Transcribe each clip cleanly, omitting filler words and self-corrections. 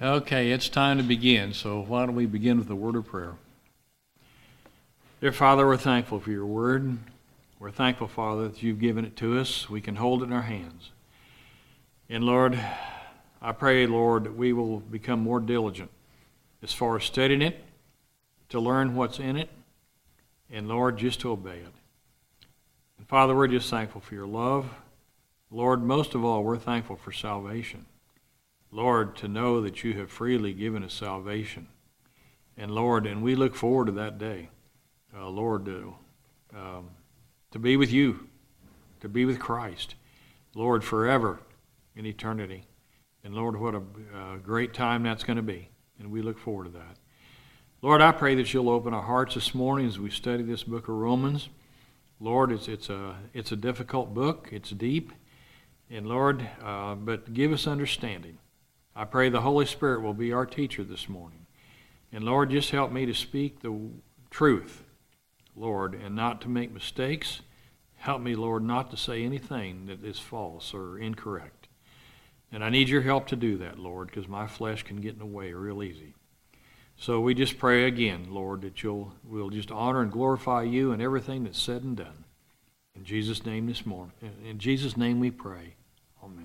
Okay, it's time to begin, so why don't we begin with a word of prayer. Dear Father, we're thankful for your word. We're thankful, Father, that you've given it to us. We can hold it in our hands. And Lord, I pray, Lord, that we will become more diligent as far as studying it, to learn what's in it, and Lord, just to obey it. And Father, we're just thankful for your love. Lord, most of all, we're thankful for salvation. Lord, to know that you have freely given us salvation. And Lord, and we look forward to that day. Lord, to be with you, to be with Christ. Lord, forever in eternity. And Lord, what a great time that's going to be. And we look forward to that. Lord, I pray that you'll open our hearts this morning as we study this book of Romans. Lord, it's a difficult book. It's deep. And Lord, but give us understanding. I pray the Holy Spirit will be our teacher this morning. And Lord, just help me to speak the truth, Lord, and not to make mistakes. Help me, Lord, not to say anything that is false or incorrect. And I need your help to do that, Lord, because my flesh can get in the way real easy. So we just pray again, Lord, that we'll just honor and glorify you in everything that's said and done. In Jesus' name this morning. In Jesus' name we pray. Amen.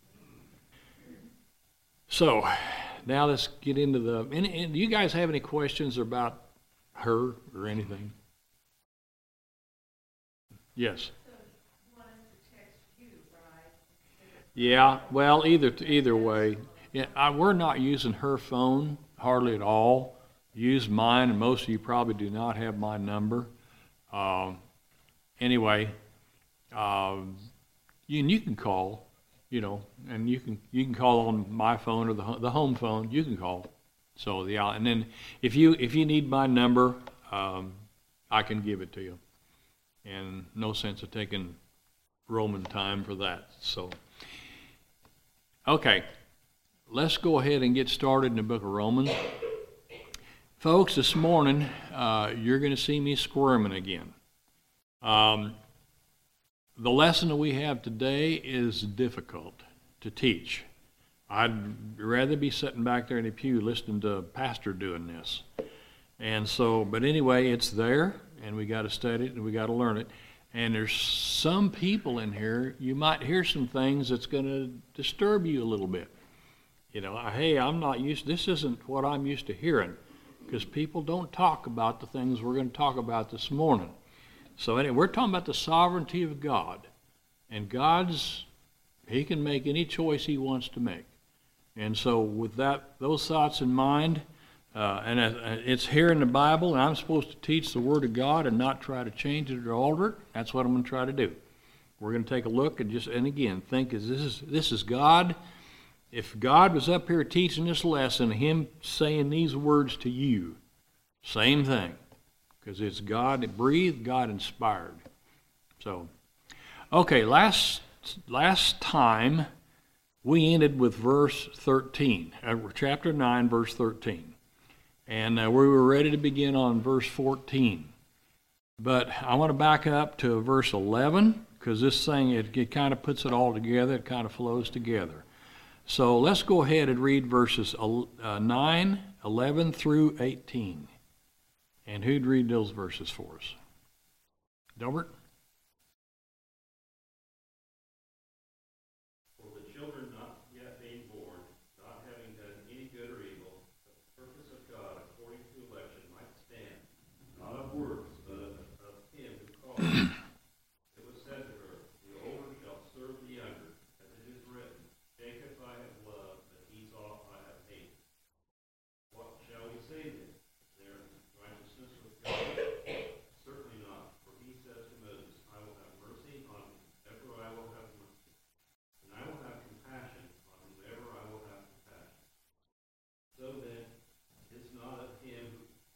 So, now let's get into and do you guys have any questions about her or anything? Yes. So he wanted to text you, right? Yeah, well, either way. Yeah, we're not using her phone hardly at all. Use mine, and most of you probably do not have my number. Anyway, you can call. And you can call on my phone or the home phone. You can call. So and then if you need my number, I can give it to you. And no sense of taking Roman time for that. So, okay, let's go ahead and get started in the book of Romans, folks. This morning, you're going to see me squirming again. The lesson that we have today is difficult to teach. I'd rather be sitting back there in the pew listening to a pastor doing this. And so, but anyway, it's there, and we got to study it, and we got to learn it. And there's some people in here, you might hear some things that's going to disturb you a little bit. Hey, this isn't what I'm used to hearing, because people don't talk about the things we're going to talk about this morning. So anyway, we're talking about the sovereignty of God. And he can make any choice he wants to make. And so with those thoughts in mind, and it's here in the Bible, and I'm supposed to teach the Word of God and not try to change it or alter it. That's what I'm going to try to do. We're going to take a look and again, think, this is God. If God was up here teaching this lesson, him saying these words to you, same thing. Because it's God breathed, God inspired. So, okay, last time we ended with verse 13, chapter 9, verse 13. And we were ready to begin on verse 14. But I want to back up to verse 11, because this thing, it kind of puts it all together. It kind of flows together. So let's go ahead and read verses 9, 11 through 18. And who'd read those verses for us? Delbert? For the children not yet being born, not having done any good or evil, but the purpose of God according to election might stand, not of works, but of him who called us. It was said to her, the older shall serve the younger, as it is written, Jacob I have loved, but Esau I have hated. What shall we say then? Righteousness with God? Certainly not, for he says to Moses, I will have mercy on whomever I will have mercy, and I will have compassion on whomever I will have compassion. So then, it is not of him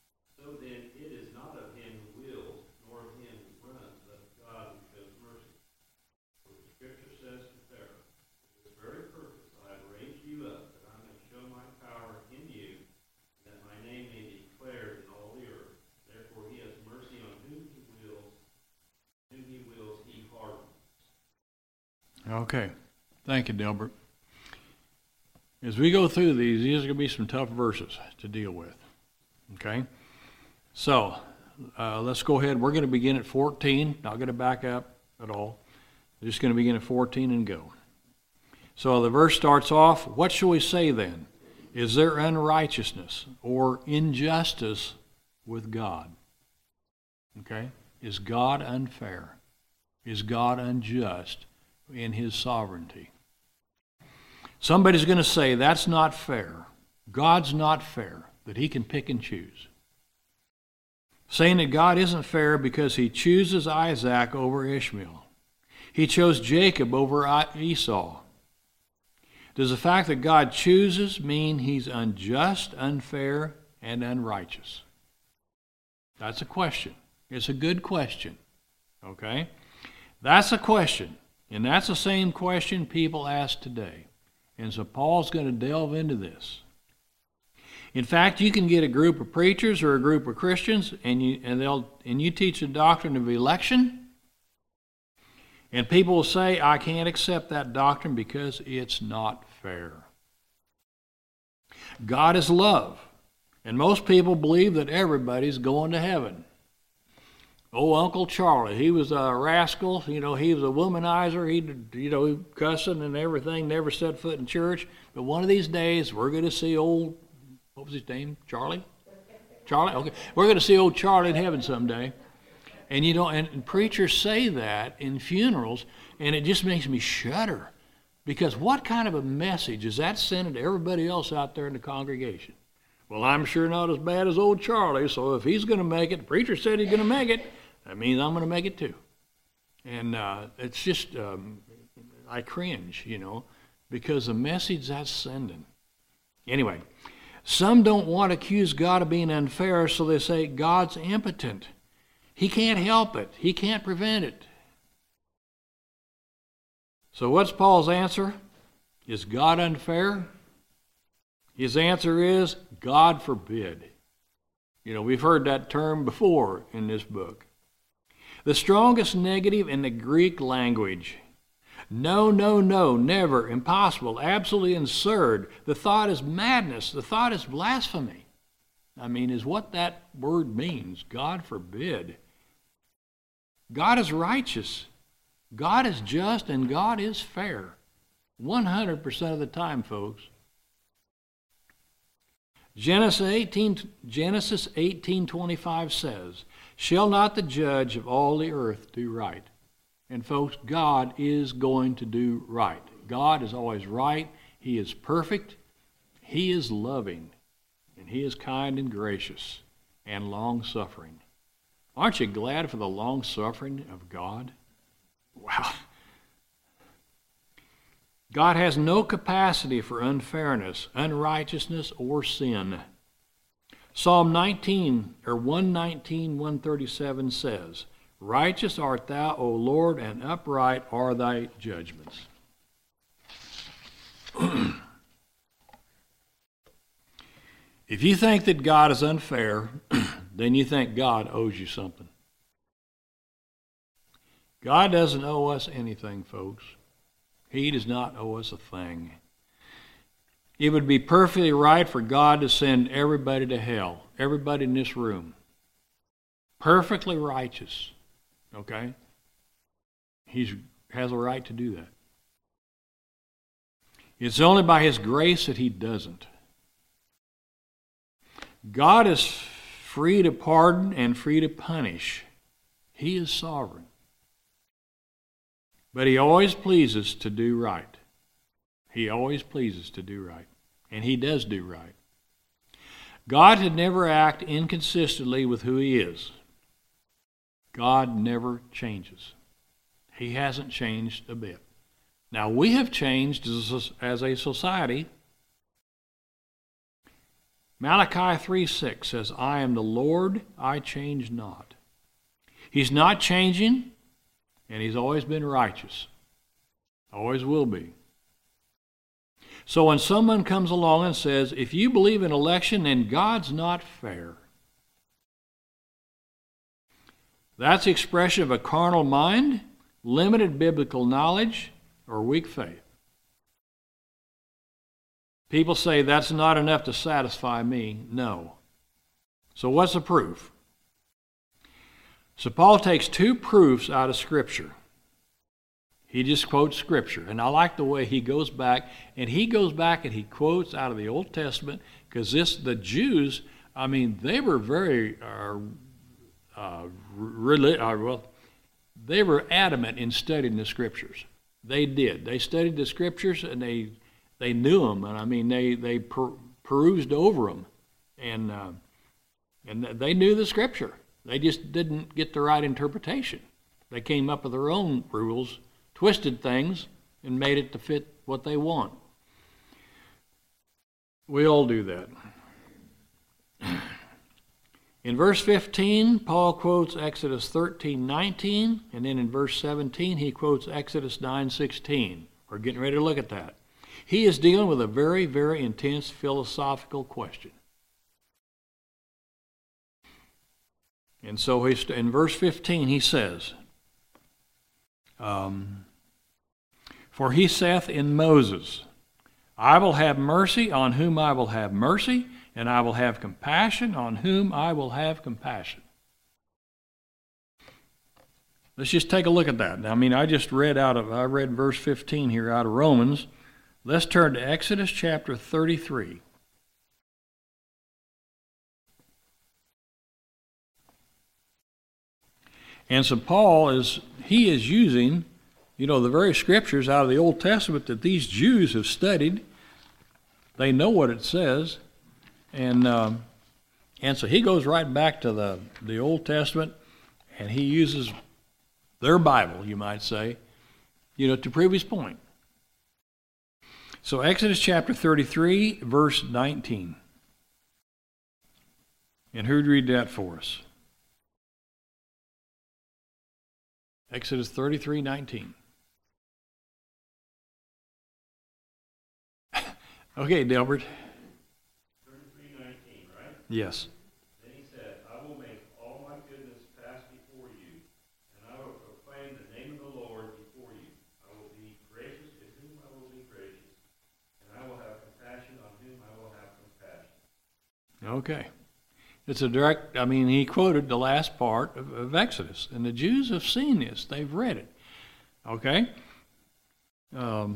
who wills, nor of him who runs, but of God who shows mercy. For the Scripture says to Pharaoh, for this very purpose I have raised you up, that I may show my power in you, that my name may be declared in all the earth. Therefore he has mercy on whom he wills, he hardens. Okay. Thank you, Delbert. As we go through these are going to be some tough verses to deal with. Okay? So, let's go ahead. We're going to begin at 14. Not going to back up at all. We're just going to begin at 14 and go. So the verse starts off, what shall we say then? Is there unrighteousness or injustice with God? Okay? Is God unfair? Is God unjust in his sovereignty? Somebody's going to say that's not fair. God's not fair, that he can pick and choose. Saying that God isn't fair because he chooses Isaac over Ishmael. He chose Jacob over Esau. Does the fact that God chooses mean he's unjust, unfair, and unrighteous? That's a question. It's a good question. Okay? That's a question. And that's the same question people ask today. And so Paul's going to delve into this. In fact, you can get a group of preachers or a group of Christians and you teach the doctrine of election. And people will say, I can't accept that doctrine because it's not fair. God is love. And most people believe that everybody's going to heaven. Oh, Uncle Charlie, he was a rascal. He was a womanizer. He cussing and everything, never set foot in church. But one of these days, we're going to see old, what was his name? Charlie? Charlie? Okay. We're going to see old Charlie in heaven someday. And and preachers say that in funerals, and it just makes me shudder. Because what kind of a message is that sending to everybody else out there in the congregation? Well, I'm sure not as bad as old Charlie, so if he's going to make it, the preacher said he's going to make it, that means I'm going to make it too. And it's just, I cringe, because the message that's sending. Anyway, some don't want to accuse God of being unfair, so they say God's impotent. He can't help it. He can't prevent it. So what's Paul's answer? Is God unfair? His answer is, God forbid. We've heard that term before in this book. The strongest negative in the Greek language. No, no, no, never, impossible, absolutely absurd. The thought is madness. The thought is blasphemy. Is what that word means. God forbid. God is righteous. God is just, and God is fair. 100% of the time, folks. Genesis 18:25 says, shall not the judge of all the earth do right? And folks, God is going to do right. God is always right. He is perfect. He is loving. And he is kind and gracious and long-suffering. Aren't you glad for the long-suffering of God? Wow. God has no capacity for unfairness, unrighteousness, or sin. Psalm 137 says, righteous art thou, O Lord, and upright are thy judgments. If you think that God is unfair, then you think God owes you something. God doesn't owe us anything, folks. He does not owe us a thing. It would be perfectly right for God to send everybody to hell, everybody in this room. Perfectly righteous, okay? He has a right to do that. It's only by his grace that he doesn't. God is free to pardon and free to punish. He is sovereign. But he always pleases to do right. He always pleases to do right. And he does do right. God had never act inconsistently with who he is. God never changes. He hasn't changed a bit. Now, we have changed as a society. Malachi 3:6 says, I am the Lord, I change not. He's not changing, and he's always been righteous. Always will be. So when someone comes along and says, if you believe in election, then God's not fair, that's the expression of a carnal mind, limited biblical knowledge, or weak faith. People say that's not enough to satisfy me. No. So what's the proof? So Paul takes two proofs out of Scripture. He just quotes Scripture. And I like the way he goes back and he quotes out of the Old Testament, because the Jews, I mean, they were very, they were adamant in studying the Scriptures. They did. They studied the Scriptures and they knew them. And I mean, they perused over them. And they knew the Scripture. They just didn't get the right interpretation. They came up with their own rules, twisted things, and made it to fit what they want. We all do that. In verse 15, Paul quotes Exodus 13:19, and then in verse 17, he quotes Exodus 9:16. We're getting ready to look at that. He is dealing with a very, very intense philosophical question. And so in verse 15 he says, For he saith in Moses, I will have mercy on whom I will have mercy, and I will have compassion on whom I will have compassion. Let's just take a look at that. I mean, I read verse 15 here out of Romans. Let's turn to Exodus chapter 33. And so Paul is using, the very scriptures out of the Old Testament that these Jews have studied. They know what it says. And so he goes right back to the Old Testament, and he uses their Bible, you might say, to prove his point. So Exodus chapter 33, verse 19. And who'd read that for us? Exodus 33:19. Okay, Delbert. 33:19, right? Yes. Then he said, I will make all my goodness pass before you, and I will proclaim the name of the Lord before you. I will be gracious to whom I will be gracious, and I will have compassion on whom I will have compassion. Okay. It's a direct, he quoted the last part of Exodus. And the Jews have seen this. They've read it. Okay? Well,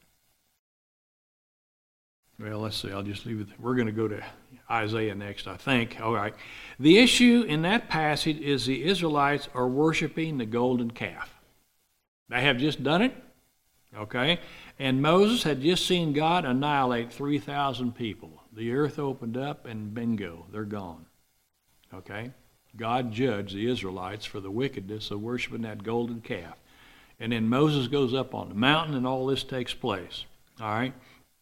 let's see. I'll just leave it. We're going to go to Isaiah next, I think. All right. The issue in that passage is the Israelites are worshiping the golden calf. They have just done it. Okay? And Moses had just seen God annihilate 3,000 people. The earth opened up and bingo, they're gone. Okay? God judged the Israelites for the wickedness of worshiping that golden calf. And then Moses goes up on the mountain and all this takes place. All right?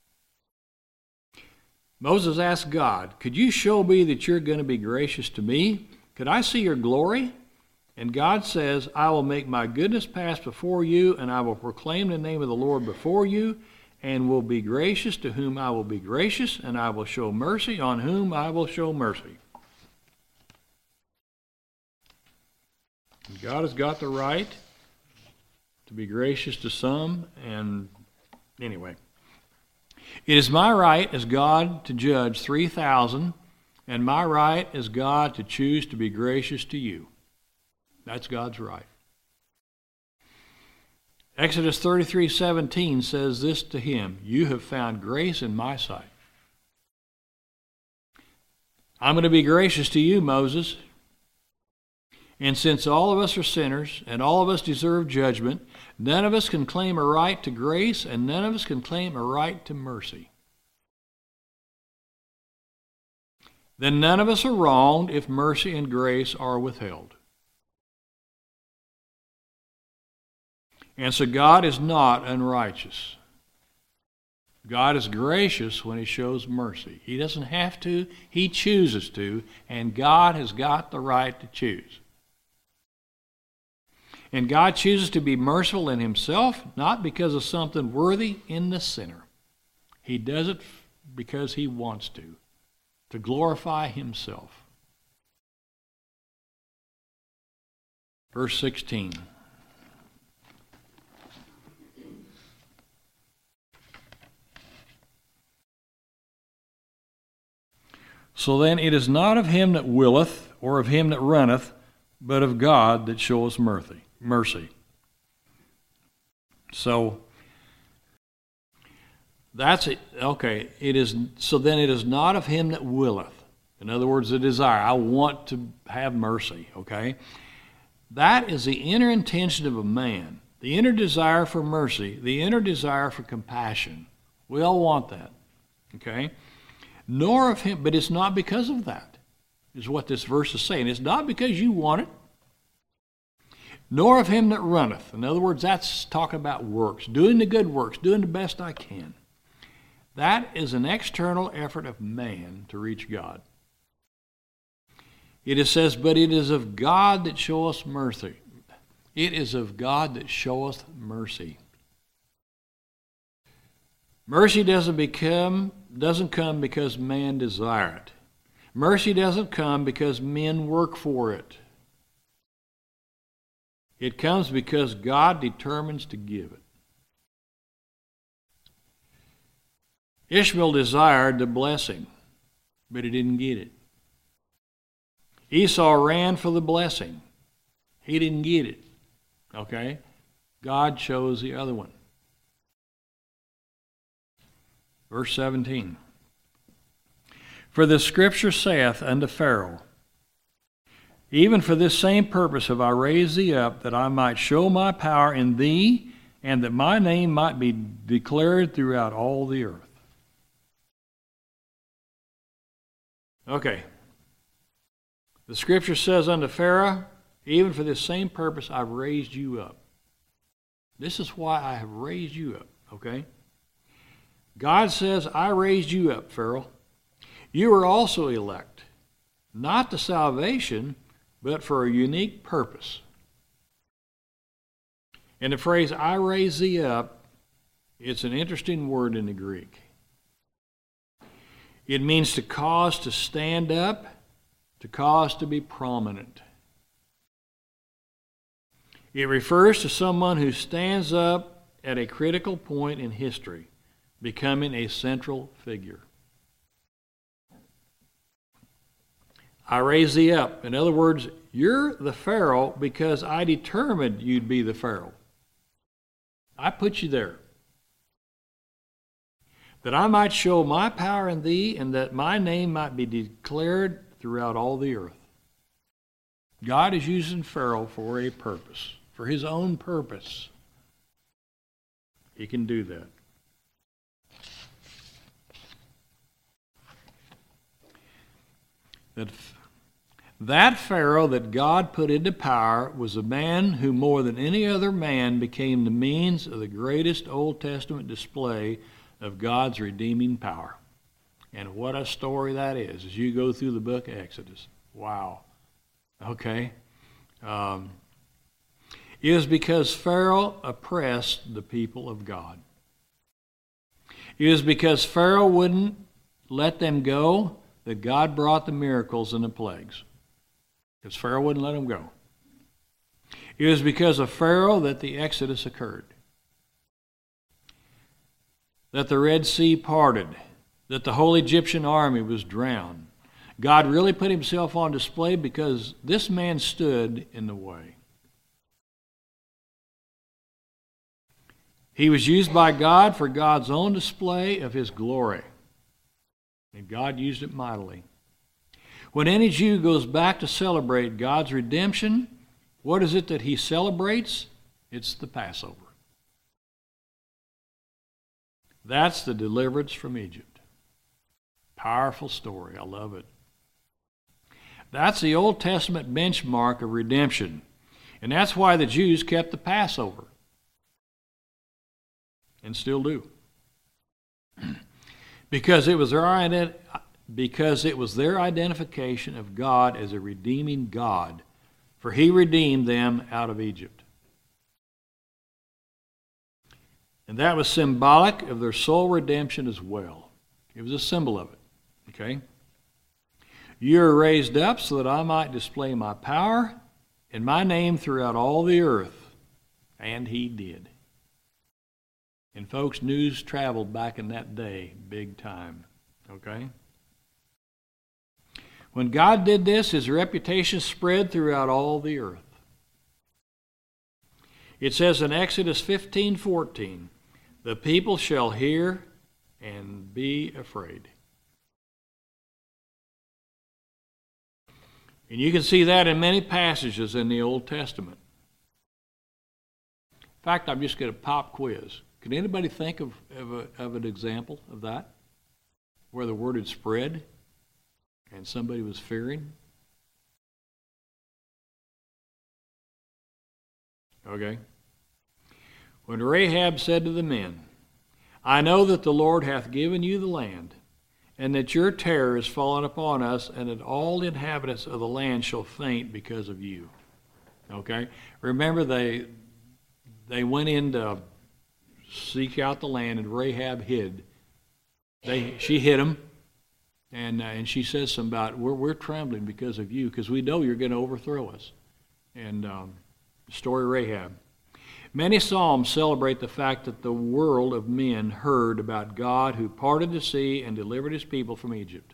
Moses asked God, could you show me that you're going to be gracious to me? Could I see your glory? And God says, I will make my goodness pass before you, and I will proclaim the name of the Lord before you, and will be gracious to whom I will be gracious, and I will show mercy on whom I will show mercy. God has got the right to be gracious to some, and anyway. It is my right as God to judge 3,000, and my right as God to choose to be gracious to you. That's God's right. Exodus 33:17 says this to him, you have found grace in my sight. I'm going to be gracious to you, Moses. And since all of us are sinners and all of us deserve judgment, none of us can claim a right to grace and none of us can claim a right to mercy. Then none of us are wronged if mercy and grace are withheld. And so God is not unrighteous. God is gracious when he shows mercy. He doesn't have to, he chooses to, and God has got the right to choose. And God chooses to be merciful in himself, not because of something worthy in the sinner. He does it because he wants to glorify himself. Verse 16. So then it is not of him that willeth, or of him that runneth, but of God that showeth mercy. So that's it. Okay, so then it is not of him that willeth. In other words, the desire. I want to have mercy, okay? That is the inner intention of a man. The inner desire for mercy, the inner desire for compassion. We all want that, okay? Nor of him, but it's not because of that, is what this verse is saying. It's not because you want it. Nor of him that runneth. In other words, that's talking about works, doing the good works, doing the best I can. That is an external effort of man to reach God. It says, but it is of God that showeth mercy. It is of God that showeth mercy. Mercy doesn't come because man desire it. Mercy doesn't come because men work for it. It comes because God determines to give it. Ishmael desired the blessing, but he didn't get it. Esau ran for the blessing. He didn't get it. Okay? God chose the other one. Verse 17. For the scripture saith unto Pharaoh, even for this same purpose have I raised thee up, that I might show my power in thee, and that my name might be declared throughout all the earth. Okay. The scripture says unto Pharaoh, even for this same purpose I've raised you up. This is why I have raised you up, okay? God says, I raised you up, Pharaoh. You are also elect, not to salvation, but for a unique purpose. And the phrase, I raise thee up, it's an interesting word in the Greek. It means to cause to stand up, to cause to be prominent. It refers to someone who stands up at a critical point in history, becoming a central figure. I raise thee up. In other words, you're the Pharaoh because I determined you'd be the Pharaoh. I put you there. That I might show my power in thee, and that my name might be declared throughout all the earth. God is using Pharaoh for a purpose, for his own purpose. He can do that. That Pharaoh that God put into power was a man who more than any other man became the means of the greatest Old Testament display of God's redeeming power. And what a story that is as you go through the book of Exodus. Wow. Okay. It was because Pharaoh oppressed the people of God. It was because Pharaoh wouldn't let them go that God brought the miracles and the plagues. Because Pharaoh wouldn't let them go. It was because of Pharaoh that the Exodus occurred. That the Red Sea parted. That the whole Egyptian army was drowned. God really put himself on display because this man stood in the way. He was used by God for God's own display of his glory. And God used it mightily. When any Jew goes back to celebrate God's redemption, what is it that he celebrates? It's the Passover. That's the deliverance from Egypt. Powerful story. I love it. That's the Old Testament benchmark of redemption. And that's why the Jews kept the Passover. And still do. Because it was their identification of God as a redeeming God, for he redeemed them out of Egypt. And that was symbolic of their soul redemption as well. It was a symbol of it. Okay? You are raised up so that I might display my power and my name throughout all the earth. And he did. And folks, news traveled back in that day big time. Okay? When God did this, his reputation spread throughout all the earth. It says in Exodus 15:14, the people shall hear and be afraid. And you can see that in many passages in the Old Testament. In fact, I'm just going to pop quiz. Can anybody think of an example of that? Where the word had spread and somebody was fearing? Okay. When Rahab said to the men, I know that the Lord hath given you the land, and that your terror is fallen upon us, and that all the inhabitants of the land shall faint because of you. Okay? Remember, they went in to seek out the land, and Rahab hid. She hid them, and she says something about, we're trembling because of you, because we know you're going to overthrow us. And story of Rahab. Many psalms celebrate the fact that the world of men heard about God who parted the sea and delivered his people from Egypt.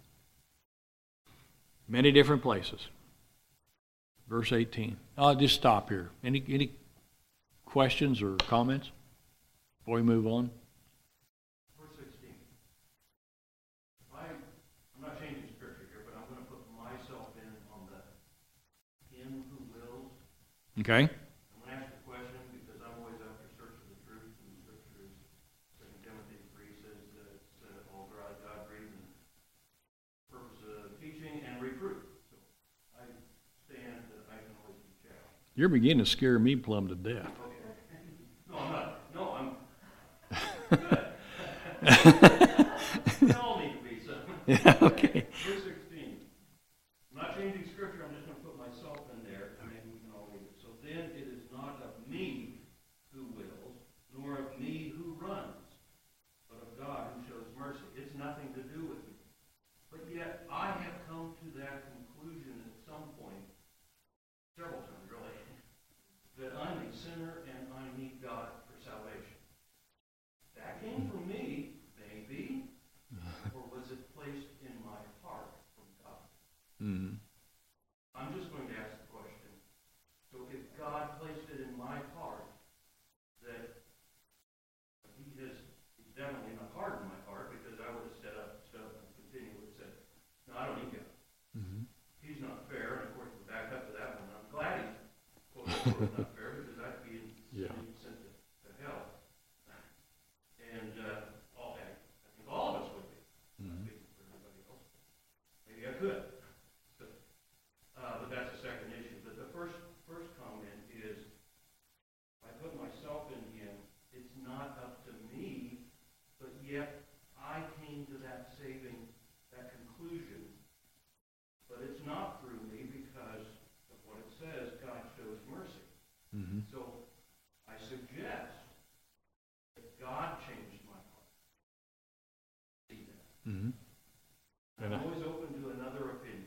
Many different places. Verse 18. I'll just stop here. Any questions or comments before we move on? Verse 16. I'm not changing scripture here, but I'm going to put myself in on the him who wills. Okay. You're beginning to scare me plumb to death. No, I'm not. No, I'm good. We all need to be, so. Yeah, okay. Verse 16. I'm not changing scripture, I'm just going to put myself in there, and maybe we can all read it. So then it is not of me who wills, nor of me who runs, but of God who shows mercy. It's nothing to do with me. But yet I have come to that conclusion at some point, several times really, that I'm a sinner and I need God for salvation. That came from me, maybe, or was it placed in my heart from God? Mm-hmm. I'm just going to ask the question. So if God placed it in my heart, that he's definitely not hardened my heart, because I would have stood up and continued and said, no, I don't need God. Mm-hmm. He's not fair, and of course we back up to that one. I'm glad he's quote-unquote not fair, because I'd be sent to hell. And I think all of us would be. Mm-hmm. Speaking for everybody else. Maybe I could. But that's the second issue. But the first comment is, I put myself in him. It's not up to me, but yet I came to that conclusion. But it's not through me, because of what it says, God shows mercy. Mm-hmm. So I suggest that God changed my heart. See that? Mm-hmm. I'm always open to another opinion.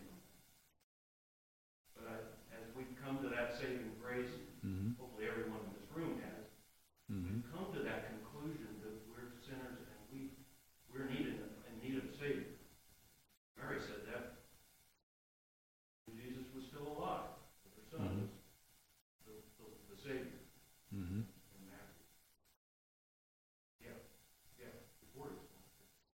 But as we come to that saving grace, mm-hmm. hopefully everyone in this room has, Mm-hmm. we've come to that conclusion that we're sinners and we're in need of a Savior. Mary said that when Jesus was still alive. Her son was the Savior. Mm-hmm. In Matthew. Yeah, before he was born.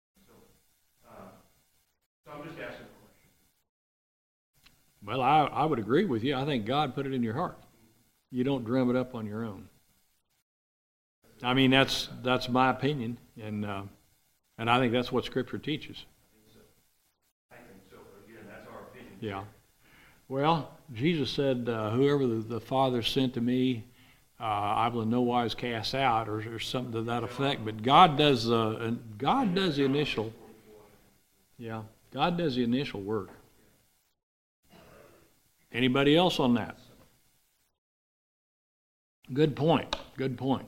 So I'm just asking a question. Well, I would agree with you. I think God put it in your heart. You don't drum it up on your own. I mean, that's my opinion, and I think that's what Scripture teaches. I think so, but again, that's our opinion. Yeah. Well, Jesus said, whoever the Father sent to me, I will in no wise cast out, or something to that effect. But God does the initial. Yeah, God does the initial work. Anybody else on that? Good point. Good point.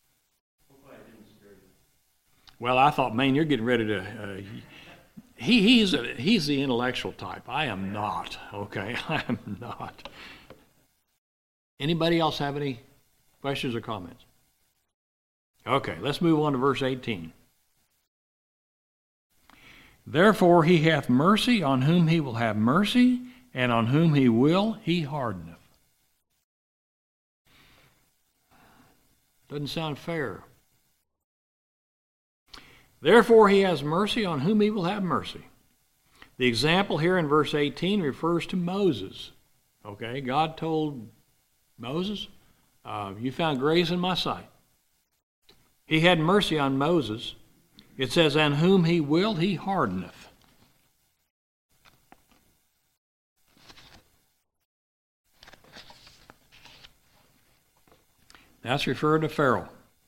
Well, I thought, man, you're getting ready to. He's the intellectual type. I am not. Okay, I am not. Anybody else have any questions or comments? Okay, let's move on to verse 18. Therefore he hath mercy on whom he will have mercy, and on whom he will he hardeneth. Doesn't sound fair. Therefore he has mercy on whom he will have mercy. The example here in verse 18 refers to Moses. Okay, God told Moses, you found grace in my sight. He had mercy on Moses. It says, and whom he will, he hardeneth. That's referring to Pharaoh.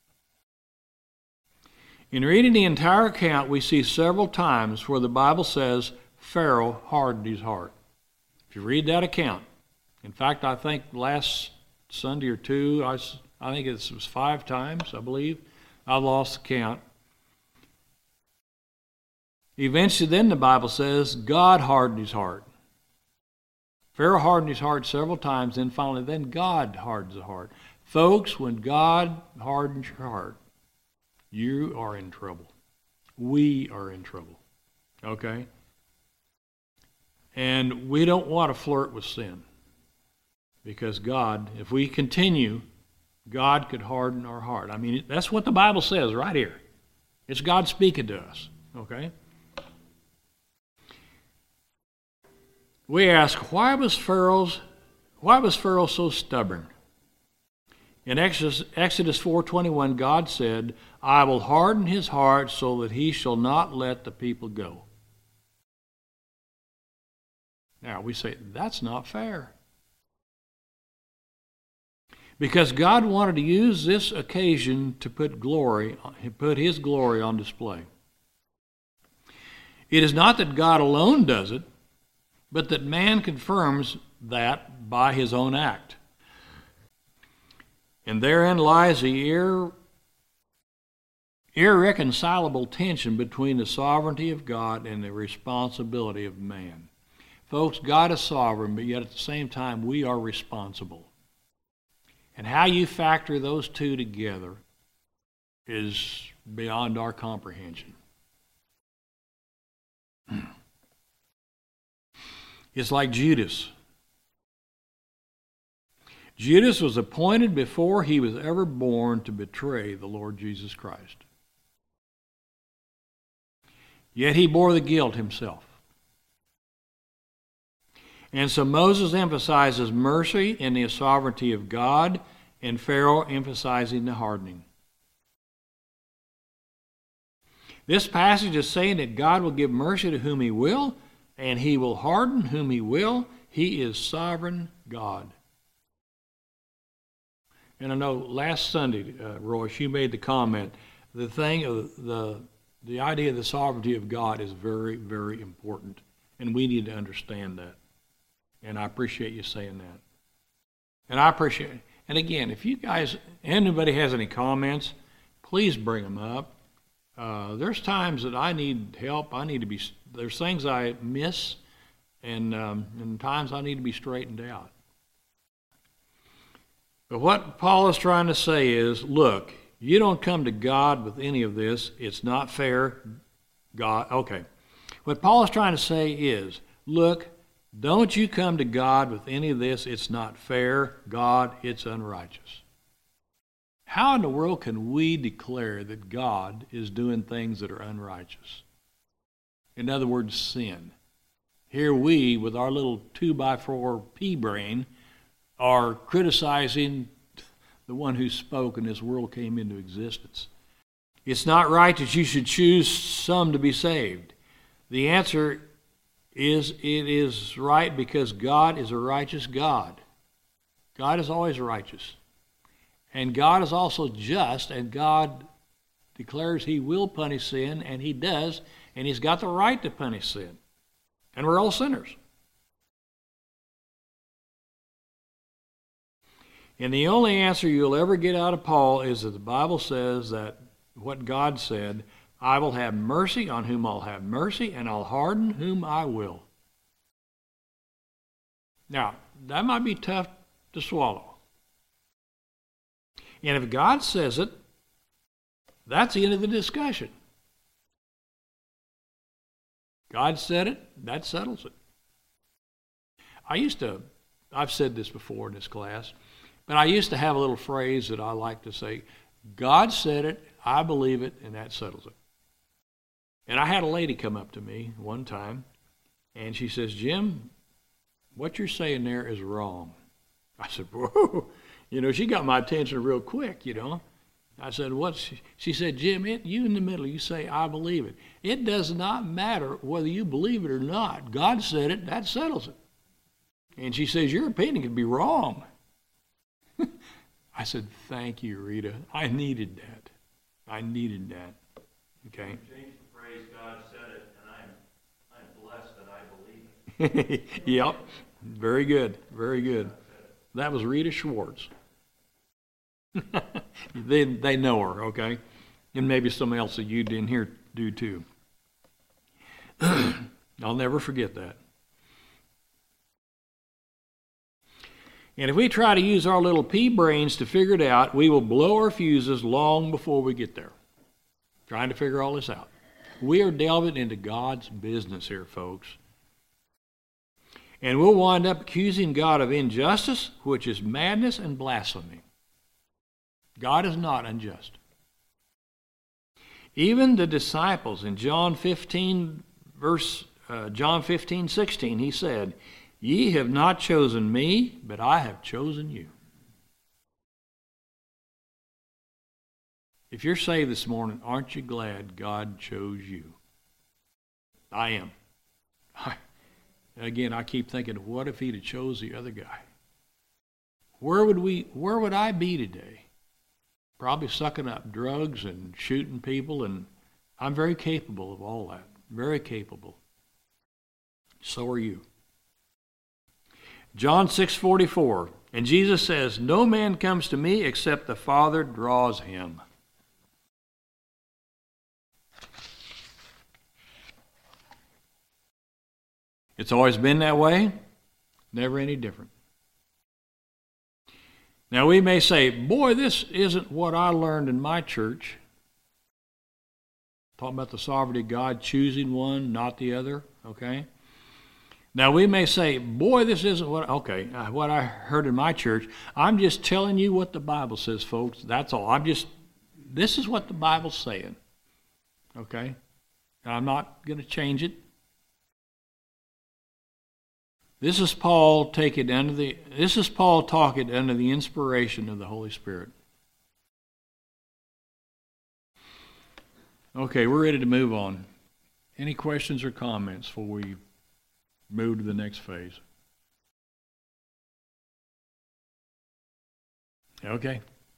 In reading the entire account, we see several times where the Bible says Pharaoh hardened his heart. If you read that account, in fact, I think last Sunday or two, I think it was 5 times, I believe. I lost the count. Eventually, then the Bible says God hardened his heart. Pharaoh hardened his heart several times, then finally, then God hardens the heart. Folks, when God hardens your heart, you are in trouble. We are in trouble. Okay? And we don't want to flirt with sin. Because God, if we continue, God could harden our heart. I mean, that's what the Bible says right here. It's God speaking to us. Okay? We ask, why was Pharaoh so stubborn? In Exodus 4:21, God said, I will harden his heart so that he shall not let the people go. Now, we say, that's not fair. Because God wanted to use this occasion to put his glory on display. It is not that God alone does it, but that man confirms that by his own act. And therein lies the irreconcilable tension between the sovereignty of God and the responsibility of man. Folks, God is sovereign, but yet at the same time we are responsible. And how you factor those two together is beyond our comprehension. It's like Judas. Judas was appointed before he was ever born to betray the Lord Jesus Christ. Yet he bore the guilt himself. And so Moses emphasizes mercy in the sovereignty of God, and Pharaoh emphasizing the hardening. This passage is saying that God will give mercy to whom he will, and he will harden whom he will. He is sovereign God. And I know last Sunday, Royce, you made the comment, the idea of the sovereignty of God is very, very important, and we need to understand that. And I appreciate you saying that. And I appreciate it. And again, if you guys, anybody has any comments, please bring them up. There's times that I need help. There's things I miss, and times I need to be straightened out. But what Paul is trying to say is, look, you don't come to God with any of this. It's not fair. God, okay. What Paul is trying to say is, look, don't you come to God with any of this. It's not fair. God, it's unrighteous. How in the world can we declare that God is doing things that are unrighteous? In other words, sin. Here we, with our little 2x4 pea brain, are criticizing the one who spoke and this world came into existence. It's not right that you should choose some to be saved. The answer is it is right because God is a righteous God. God is always righteous. And God is also just, and God declares he will punish sin, and he does, and he's got the right to punish sin. And we're all sinners. And the only answer you'll ever get out of Paul is that the Bible says that what God said, I will have mercy on whom I'll have mercy, and I'll harden whom I will. Now, that might be tough to swallow. And if God says it, that's the end of the discussion. God said it, that settles it. I've said this before in this class, but I used to have a little phrase that I like to say, God said it, I believe it, and that settles it. And I had a lady come up to me one time, and she says, Jim, what you're saying there is wrong. I said, whoa. She got my attention real quick, I said, what? She said, Jim, you in the middle, you say, I believe it. It does not matter whether you believe it or not. God said it, that settles it. And she says, your opinion could be wrong. I said, thank you, Rita. I needed that. Okay? Change the phrase, God said it, and I'm blessed that I believe it. Yep. Very good. Very good. That was Rita Schwartz. They know her, okay? And maybe somebody else that you didn't hear do too. I'll never forget that. And if we try to use our little pea brains to figure it out, we will blow our fuses long before we get there. Trying to figure all this out. We are delving into God's business here, folks. And we'll wind up accusing God of injustice, which is madness and blasphemy. God is not unjust. Even the disciples in John 15:16, he said, Ye have not chosen me, but I have chosen you. If you're saved this morning, aren't you glad God chose you? I am. Again, I keep thinking, what if he'd have chose the other guy? Where would I be today? Probably sucking up drugs and shooting people, and I'm very capable of all that. Very capable. So are you. John 6:44, and Jesus says, No man comes to me except the Father draws him. It's always been that way, never any different. Now we may say, boy, this isn't what I learned in my church. Talking about the sovereignty of God choosing one, not the other, okay? Now we may say, boy, this isn't what I heard in my church. I'm just telling you what the Bible says, folks. That's all. This is what the Bible's saying, okay? And I'm not going to change it. This is Paul talking under the inspiration of the Holy Spirit. Okay, we're ready to move on. Any questions or comments before we move to the next phase? Okay.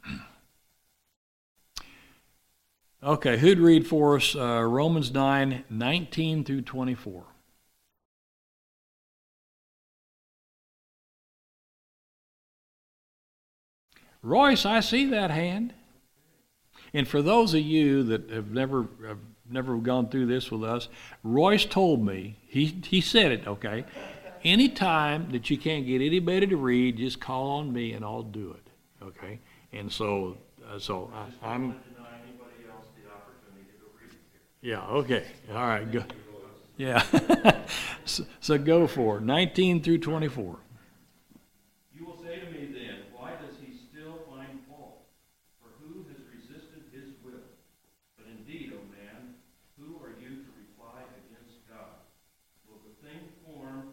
Okay, who'd read for us Romans 9:19 through 24? Royce, I see that hand. And for those of you that have never gone through this with us, Royce told me, he said it, okay, anytime that you can't get anybody to read, just call on me and I'll do it, okay? And so I'm... Yeah, okay, all right, go. Yeah, so go for it, 19 through 24. You will say to me then, why does he still find fault? For who has resisted his will? But indeed, O man, who are you to reply against God? Will the thing formed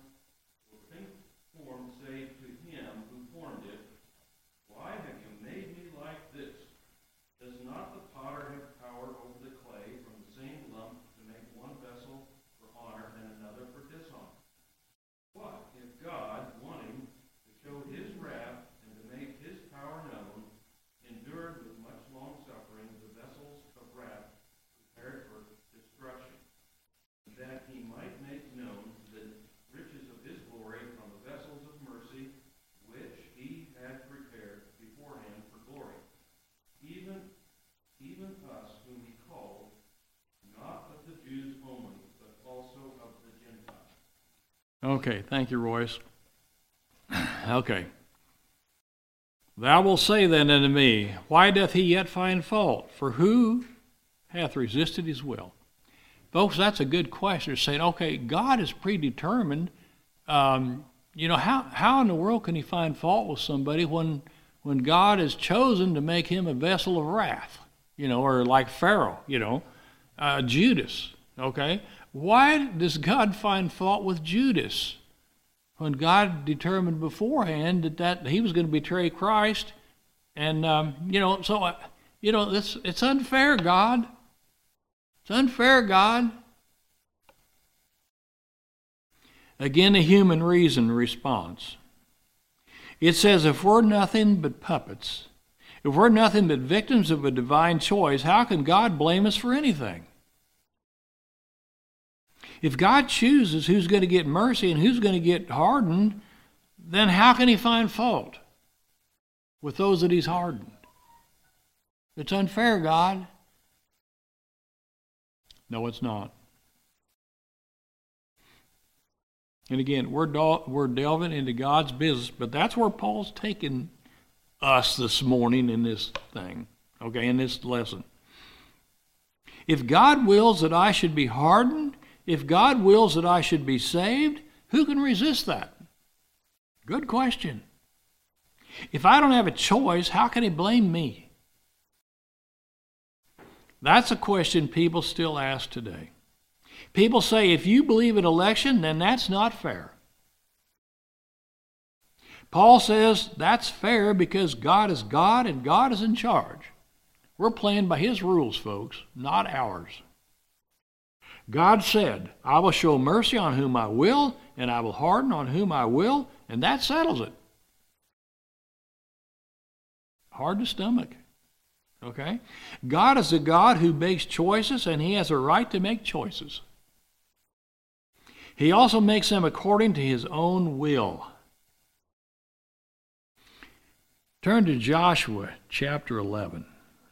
say to him who formed it, why have you made me like this? Does not the potter have power over the clay from the same lump to make one vessel for honor and another for dishonor? What if God, wanting to show his wrath and to make his power known, endured with much long suffering the vessels of wrath prepared for destruction, that he might make known the riches of his glory on the vessels of mercy, which he had prepared beforehand for glory? Even us whom he called, not of the Jews only, but also of the Gentiles. Okay, thank you, Royce. Okay. Thou wilt say then unto me, why doth he yet find fault? For who hath resisted his will? Folks, that's a good question. Saying, okay, God is predetermined. How in the world can he find fault with somebody when God has chosen to make him a vessel of wrath? Or like Pharaoh, Judas, okay? Why does God find fault with Judas when God determined beforehand that he was going to betray Christ? And, it's unfair, God. It's unfair, God. Again, the human reason response. It says, if we're nothing but puppets, if we're nothing but victims of a divine choice, how can God blame us for anything? If God chooses who's going to get mercy and who's going to get hardened, then how can he find fault with those that he's hardened? It's unfair, God. No, it's not. And again, we're delving into God's business, but that's where Paul's taking us this morning in this thing, okay, in this lesson. If God wills that I should be hardened, if God wills that I should be saved, who can resist that? Good question. If I don't have a choice, how can he blame me? That's a question people still ask today. People say, if you believe in election, then that's not fair. Paul says that's fair because God is God and God is in charge. We're playing by his rules, folks, not ours. God said, I will show mercy on whom I will, and I will harden on whom I will, and that settles it. Hard to stomach. Okay? God is a God who makes choices, and he has a right to make choices. He also makes them according to his own will. Turn to Joshua chapter 11.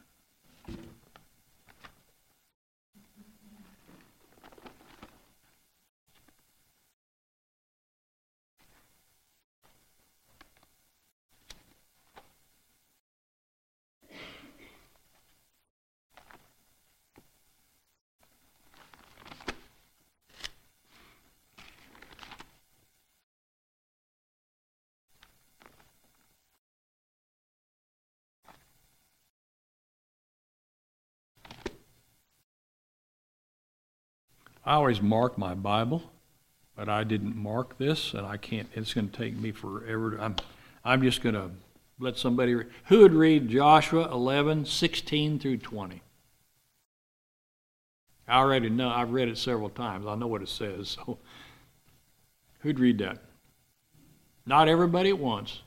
I always mark my Bible, but I didn't mark this, and I can't. It's going to take me forever. I'm just going to let somebody. Who would read Joshua 11:16 through 20? I already know. I've read it several times. I know what it says. So, who'd read that? Not everybody at once.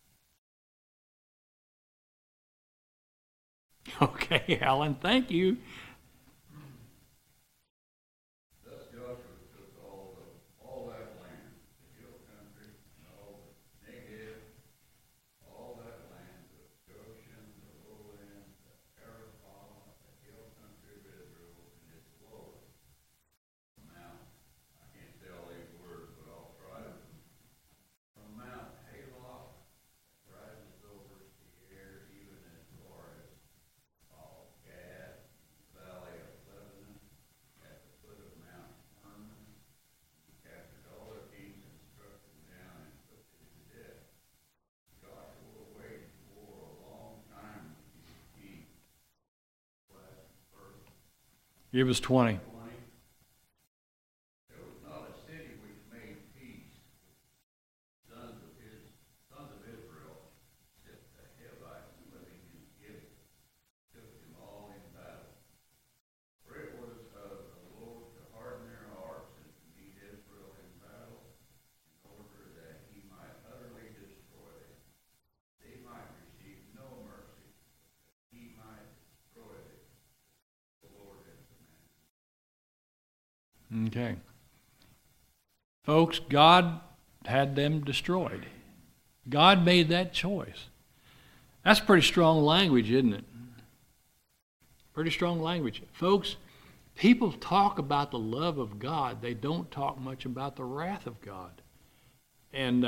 Okay, Alan. Thank you. Give us 20. Okay. Folks, God had them destroyed. God made that choice. That's pretty strong language, isn't it? Pretty strong language. Folks, people talk about the love of God. They don't talk much about the wrath of God. And,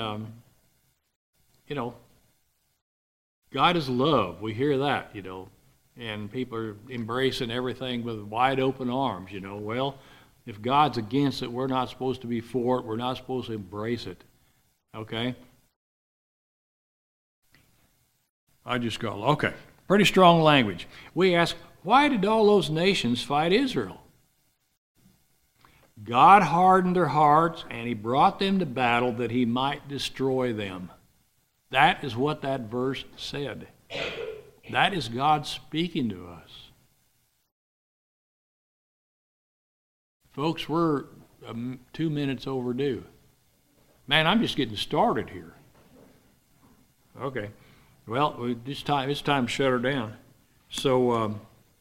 God is love. We hear that, and people are embracing everything with wide open arms, Well, If God's against it, we're not supposed to be for it. We're not supposed to embrace it. Okay? Okay. Pretty strong language. We ask, why did all those nations fight Israel? God hardened their hearts, and he brought them to battle that he might destroy them. That is what that verse said. That is God speaking to us. Folks, we're 2 minutes overdue. Man, I'm just getting started here. Okay. Well, it's time to shut her down. So,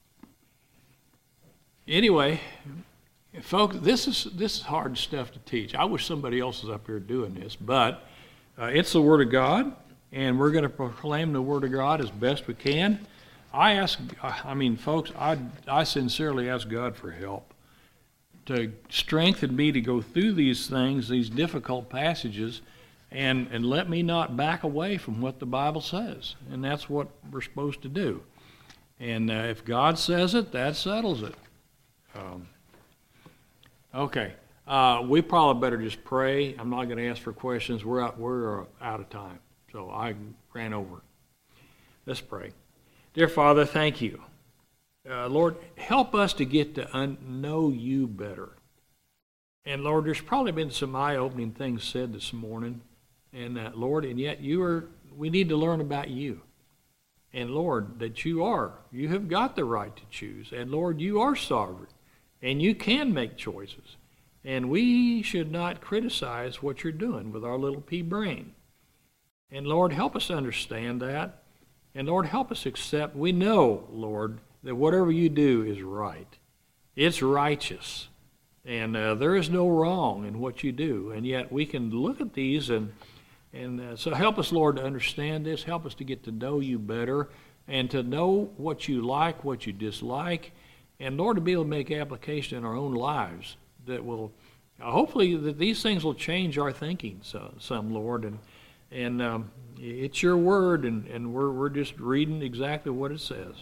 anyway, folks, this is hard stuff to teach. I wish somebody else was up here doing this, but it's the Word of God, and we're going to proclaim the Word of God as best we can. Folks, I sincerely ask God for help to strengthen me to go through these things, these difficult passages, and let me not back away from what the Bible says. And that's what we're supposed to do. And if God says it, that settles it. Okay. We probably better just pray. I'm not going to ask for questions. We're out of time. So I ran over. Let's pray. Dear Father, thank you. Lord, help us to get to know you better. And Lord, there's probably been some eye-opening things said this morning. And Lord, and yet we need to learn about you. And Lord, that you have got the right to choose. And Lord, you are sovereign. And you can make choices. And we should not criticize what you're doing with our little pea brain. And Lord, help us understand that. And Lord, help us accept. We know, Lord, that whatever you do is right. It's righteous. And there is no wrong in what you do. And yet we can look at these and so help us, Lord, to understand this. Help us to get to know you better and to know what you like, what you dislike. And Lord, to be able to make application in our own lives that will, hopefully, that these things will change our thinking some, Lord. And it's your word, and we're just reading exactly what it says.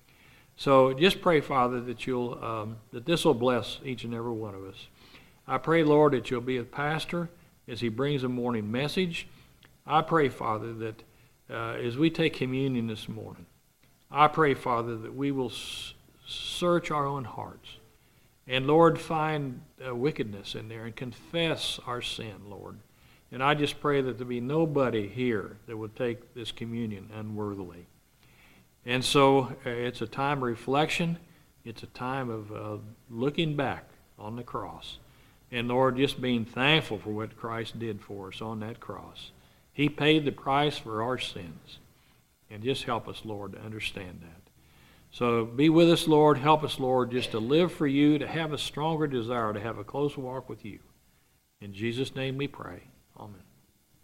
So just pray, Father, that that this will bless each and every one of us. I pray, Lord, that you'll be a pastor as he brings a morning message. I pray, Father, that as we take communion this morning, I pray, Father, that we will search our own hearts. And, Lord, find wickedness in there and confess our sin, Lord. And I just pray that there be nobody here that would take this communion unworthily. And so it's a time of reflection. It's a time of looking back on the cross. And, Lord, just being thankful for what Christ did for us on that cross. He paid the price for our sins. And just help us, Lord, to understand that. So be with us, Lord. Help us, Lord, just to live for you, to have a stronger desire, to have a close walk with you. In Jesus' name we pray. Amen.